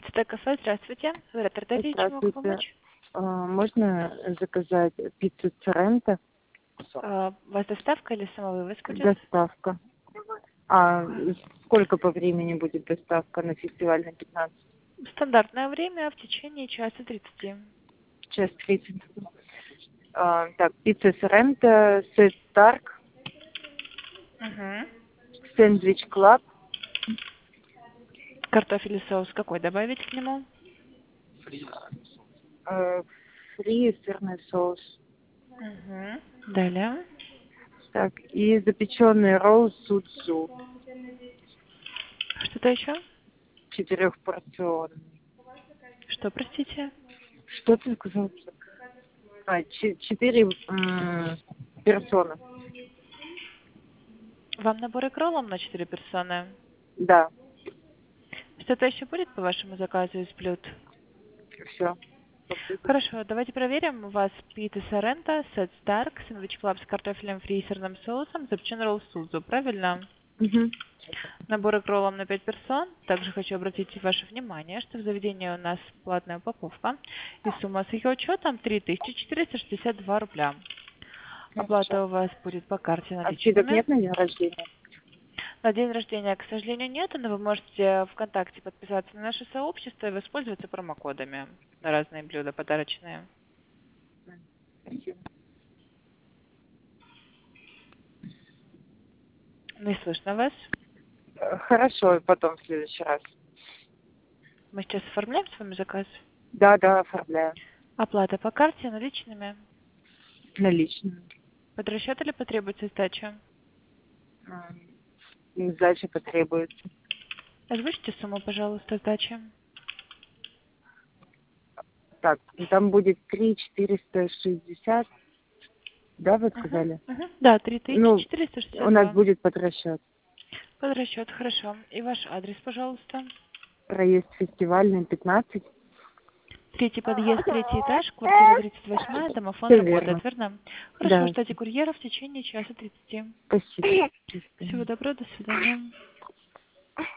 ЦТ кафе, здравствуйте. Говорят, Артемий, чем могу Здравствуйте. помочь? Можно заказать пиццу Церенто? У вас доставка или самовывоз будет? Доставка. А сколько по времени будет доставка на фестиваль на 15? Стандартное время в течение часа 30. Час 30. Так, пицца Церенто, сет Старк, Угу. сэндвич Клаб, Картофель и соус какой добавить к нему? фри, сырный соус. Угу. Далее. Так, и запеченный ролл судзу, Что-то еще? 4-порционный. Что, простите? Что ты сказал? 4 персоны. Вам набор к роллам на 4 персоны? Да, Что-то еще будет по вашему заказу из блюд? все. Хорошо, давайте проверим. У вас пицца Соренто, сет Старк, сэндвич клаб с картофелем фри и сырным соусом, запеченный ролл Сузу, правильно? Угу. Набор к роллам на 5 персон. Также хочу обратить ваше внимание, что в заведении у нас платная упаковка. И сумма с ее учетом 3462 рубля. Оплата у вас будет по карте А скидок наличными. нет на день рождения? На день рождения, к сожалению, нет, но вы можете ВКонтакте подписаться на наше сообщество и воспользоваться промокодами на разные блюда подарочные. Спасибо. Не слышно вас. Хорошо, потом в следующий раз. Мы сейчас оформляем с вами заказ. Да, да, оформляю. Оплата по карте наличными. Наличными. Под расчет или потребуется сдача? Сдача потребуется. Озвучьте сумму, пожалуйста, сдачи. Так, там будет 3460. Да, вы сказали? Да, Ну, у нас 3462. будет под расчет. Под расчет, хорошо. И ваш адрес, пожалуйста. Проезд фестивальный 15. Третий подъезд, третий этаж, квартира 38, домофон Все работает, верно. верно? Хорошо, Да, ждите курьера в течение часа 30. спасибо. Всего доброго, до свидания.